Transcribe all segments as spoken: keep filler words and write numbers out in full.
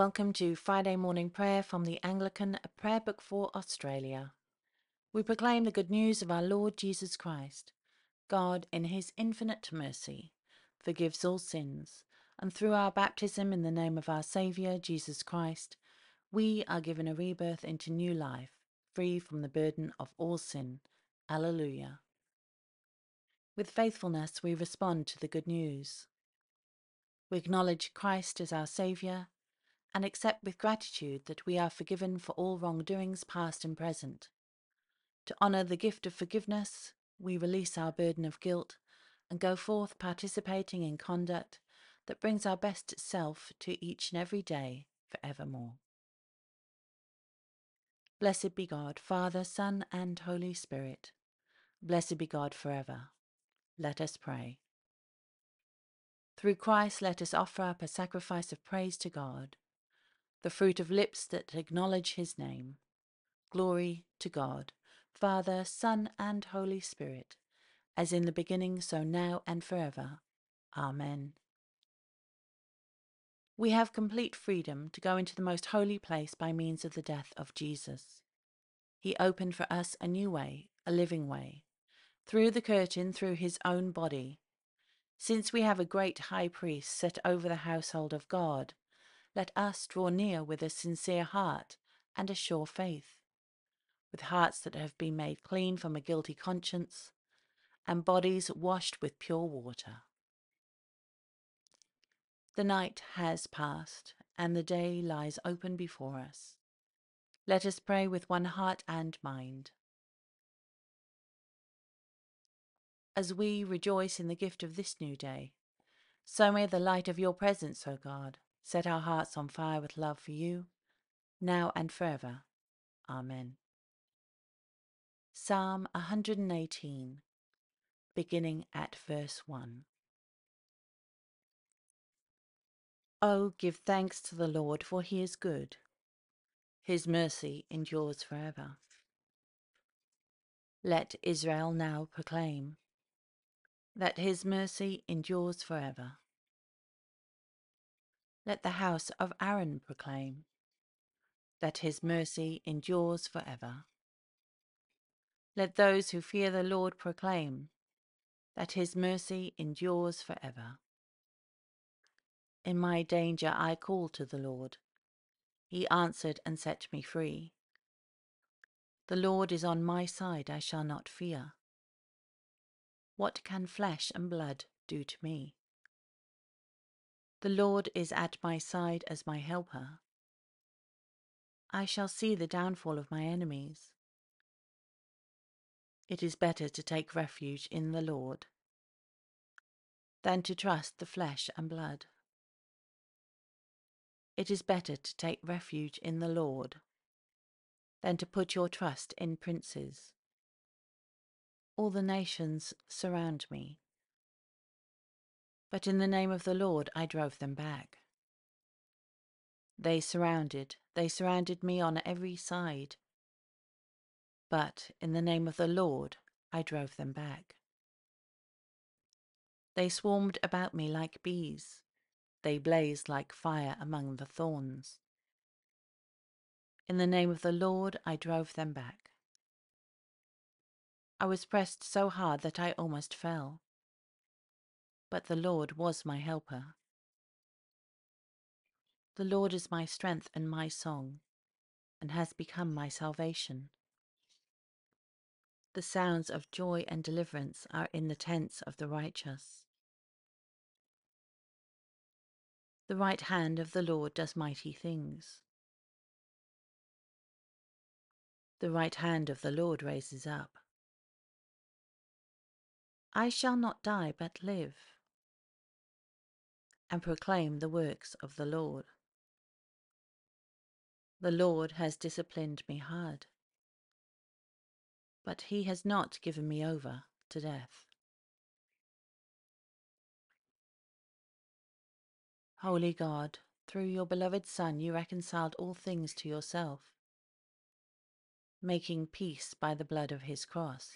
Welcome to Friday morning prayer from the Anglican Prayer Book for Australia. We proclaim the good news of our Lord Jesus Christ. God, in his infinite mercy, forgives all sins, and through our baptism in the name of our Saviour, Jesus Christ, we are given a rebirth into new life, free from the burden of all sin. Alleluia. With faithfulness we respond to the good news. We acknowledge Christ as our Saviour, and accept with gratitude that we are forgiven for all wrongdoings past and present. To honour the gift of forgiveness, we release our burden of guilt and go forth participating in conduct that brings our best self to each and every day for evermore. Blessed be God, Father, Son, and Holy Spirit. Blessed be God forever. Let us pray. Through Christ let us offer up a sacrifice of praise to God, the fruit of lips that acknowledge his name. Glory to God, Father, Son, and Holy Spirit, as in the beginning, so now and forever. Amen. We have complete freedom to go into the most holy place by means of the death of Jesus. He opened for us a new way, a living way, through the curtain, through his own body. Since we have a great high priest set over the household of God, let us draw near with a sincere heart and a sure faith, with hearts that have been made clean from a guilty conscience, and bodies washed with pure water. The night has passed, and the day lies open before us. Let us pray with one heart and mind. As we rejoice in the gift of this new day, so may the light of your presence, O God, set our hearts on fire with love for you, now and forever. Amen. Psalm one hundred eighteen, beginning at verse one. Oh, give thanks to the Lord, for he is good. His mercy endures forever. Let Israel now proclaim that his mercy endures forever. Let the house of Aaron proclaim that his mercy endures forever. Let those who fear the Lord proclaim that his mercy endures forever. In my danger I called to the Lord. He answered and set me free. The Lord is on my side, I shall not fear. What can flesh and blood do to me? The Lord is at my side as my helper. I shall see the downfall of my enemies. It is better to take refuge in the Lord than to trust the flesh and blood. It is better to take refuge in the Lord than to put your trust in princes. All the nations surround me, but in the name of the Lord I drove them back. They surrounded, they surrounded me on every side, but in the name of the Lord I drove them back. They swarmed about me like bees, they blazed like fire among the thorns. In the name of the Lord I drove them back. I was pressed so hard that I almost fell, but the Lord was my helper. The Lord is my strength and my song, and has become my salvation. The sounds of joy and deliverance are in the tents of the righteous. The right hand of the Lord does mighty things. The right hand of the Lord raises up. I shall not die but live, and proclaim the works of the Lord. The Lord has disciplined me hard, but he has not given me over to death. Holy God, through your beloved Son you reconciled all things to yourself, making peace by the blood of his cross.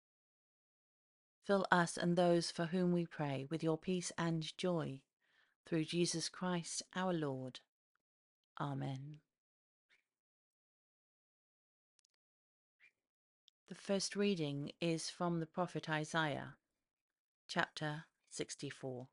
Fill us and those for whom we pray with your peace and joy, through Jesus Christ our Lord. Amen. The first reading is from the prophet Isaiah, chapter sixty-four.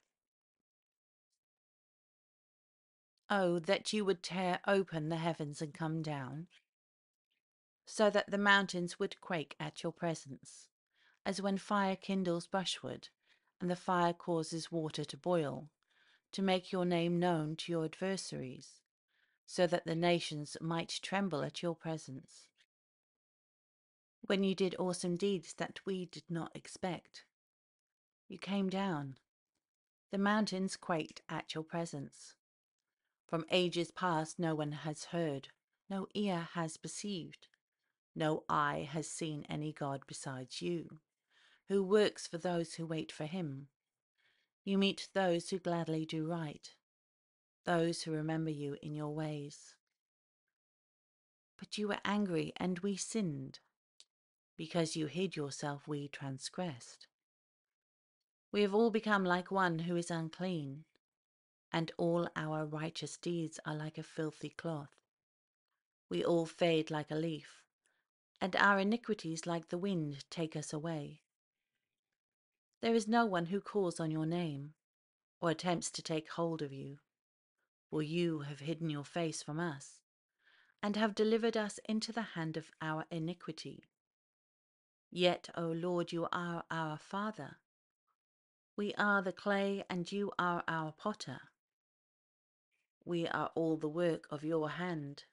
Oh, that you would tear open the heavens and come down, so that the mountains would quake at your presence, as when fire kindles brushwood, and the fire causes water to boil, to make your name known to your adversaries, so that the nations might tremble at your presence. When you did awesome deeds that we did not expect, you came down. The mountains quaked at your presence. From ages past no one has heard, no ear has perceived, no eye has seen any God besides you, who works for those who wait for him. You meet those who gladly do right, those who remember you in your ways. But you were angry and we sinned. Because you hid yourself, we transgressed. We have all become like one who is unclean, and all our righteous deeds are like a filthy cloth. We all fade like a leaf, and our iniquities like the wind take us away. There is no one who calls on your name, or attempts to take hold of you, for you have hidden your face from us, and have delivered us into the hand of our iniquity. Yet, O Lord, you are our Father. We are the clay, and you are our potter. We are all the work of your hand.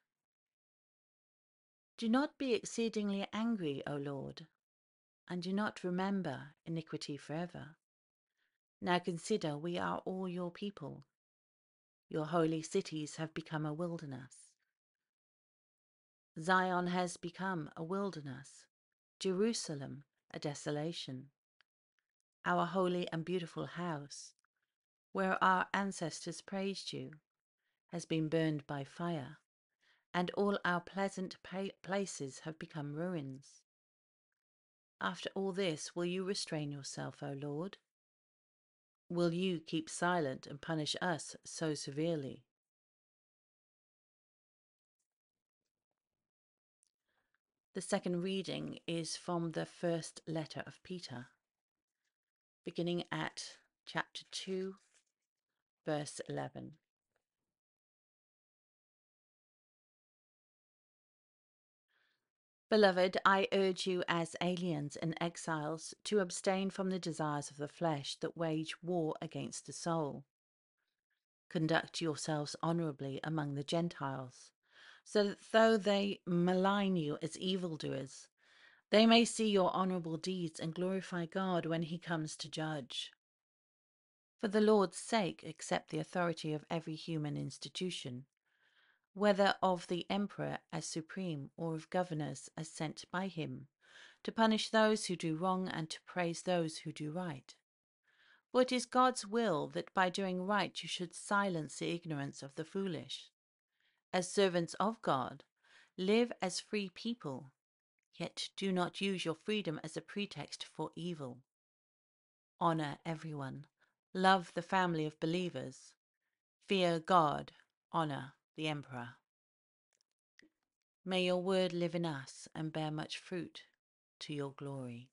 Do not be exceedingly angry, O Lord, and do not remember iniquity forever. Now consider, we are all your people. Your holy cities have become a wilderness. Zion has become a wilderness, Jerusalem a desolation. Our holy and beautiful house, where our ancestors praised you, has been burned by fire, and all our pleasant places have become ruins. After all this, will you restrain yourself, O Lord? Will you keep silent and punish us so severely? The second reading is from the first letter of Peter, beginning at chapter two, verse eleven. Beloved, I urge you as aliens and exiles to abstain from the desires of the flesh that wage war against the soul. Conduct yourselves honorably among the Gentiles, so that though they malign you as evildoers, they may see your honorable deeds and glorify God when he comes to judge. For the Lord's sake, accept the authority of every human institution, whether of the emperor as supreme or of governors as sent by him, to punish those who do wrong and to praise those who do right. For it is God's will that by doing right you should silence the ignorance of the foolish. As servants of God, live as free people, yet do not use your freedom as a pretext for evil. Honor everyone, love the family of believers, fear God, honor the emperor. May your word live in us and bear much fruit to your glory.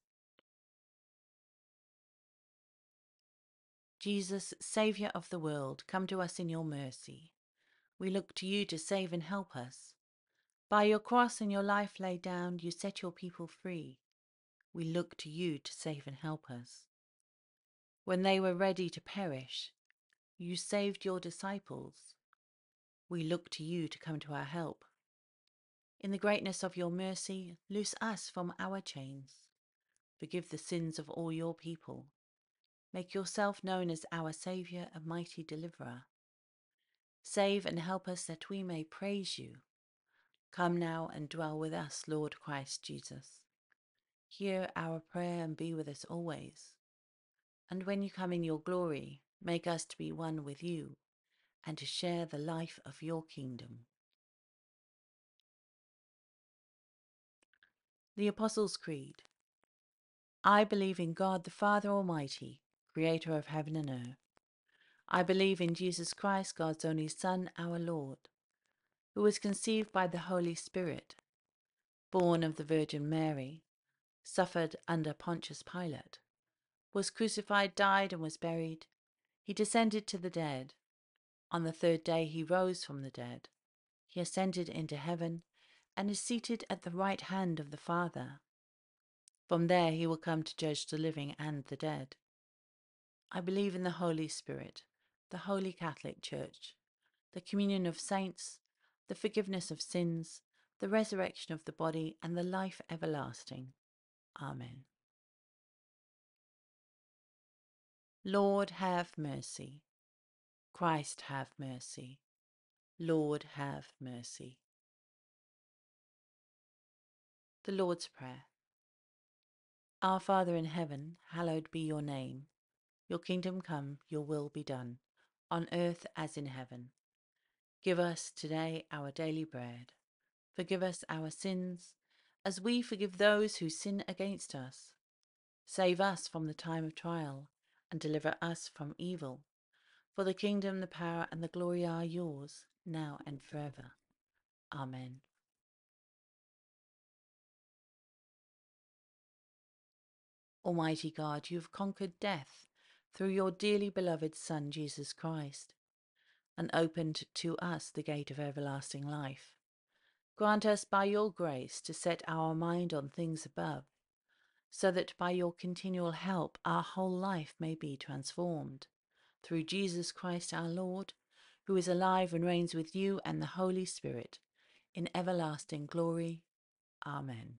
Jesus, Saviour of the world, come to us in your mercy. We look to you to save and help us. By your cross and your life laid down, you set your people free. We look to you to save and help us. When they were ready to perish, you saved your disciples. We look to you to come to our help. In the greatness of your mercy, loose us from our chains. Forgive the sins of all your people. Make yourself known as our Saviour and mighty Deliverer. Save and help us that we may praise you. Come now and dwell with us, Lord Christ Jesus. Hear our prayer and be with us always. And when you come in your glory, make us to be one with you and to share the life of your kingdom. The Apostles' Creed. I believe in God the Father Almighty, creator of heaven and earth. I believe in Jesus Christ, God's only Son, our Lord. who was conceived by the Holy Spirit, born of the Virgin Mary, suffered under Pontius Pilate, was crucified, died, and was buried. He descended to the dead. On the third day he rose from the dead. He ascended into heaven and is seated at the right hand of the Father. From there he will come to judge the living and the dead. I believe in the Holy Spirit, the Holy Catholic Church, the communion of saints, the forgiveness of sins, the resurrection of the body, and the life everlasting. Amen. Lord, have mercy. Christ, have mercy. Lord, have mercy. The Lord's Prayer. Our Father in heaven, hallowed be your name. Your kingdom come, your will be done, on earth as in heaven. Give us today our daily bread. Forgive us our sins, as we forgive those who sin against us. Save us from the time of trial, and deliver us from evil. For the kingdom, the power, and the glory are yours, now and forever. Amen. Almighty God, you have conquered death through your dearly beloved Son, Jesus Christ, and opened to us the gate of everlasting life. Grant us by your grace to set our mind on things above, so that by your continual help our whole life may be transformed. Through Jesus Christ our Lord, who is alive and reigns with you and the Holy Spirit, in everlasting glory. Amen.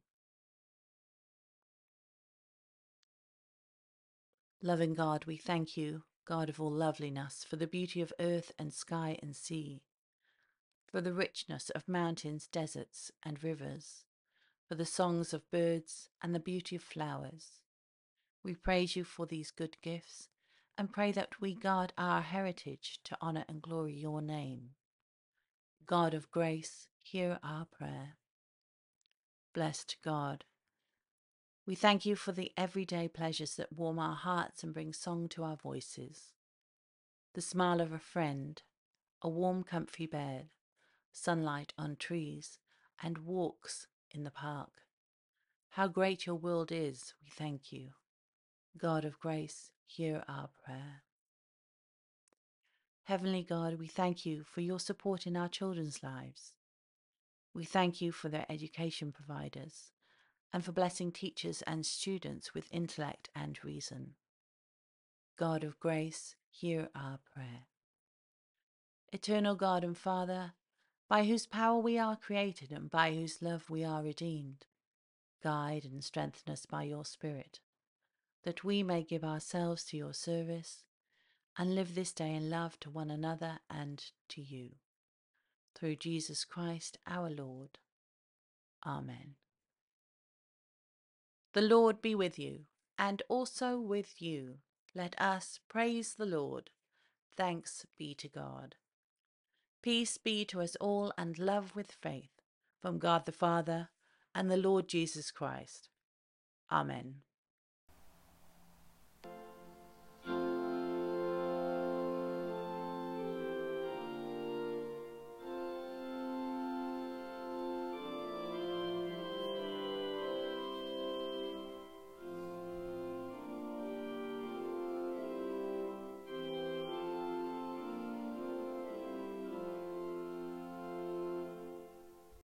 Loving God, we thank you, God of all loveliness, for the beauty of earth and sky and sea, for the richness of mountains, deserts, and rivers, for the songs of birds and the beauty of flowers. We praise you for these good gifts and pray that we guard our heritage to honour and glory your name. God of grace, hear our prayer. Blessed God, we thank you for the everyday pleasures that warm our hearts and bring song to our voices. The smile of a friend, a warm comfy bed, sunlight on trees, and walks in the park. How great your world is, we thank you. God of grace, hear our prayer. Heavenly God, we thank you for your support in our children's lives. We thank you for their education providers and for blessing teachers and students with intellect and reason. God of grace, hear our prayer. Eternal God and Father, by whose power we are created and by whose love we are redeemed, guide and strengthen us by your Spirit, that we may give ourselves to your service and live this day in love to one another and to you. Through Jesus Christ our Lord. Amen. The Lord be with you, and also with you. Let us praise the Lord. Thanks be to God. Peace be to us all, and love with faith, from God the Father and the Lord Jesus Christ. Amen.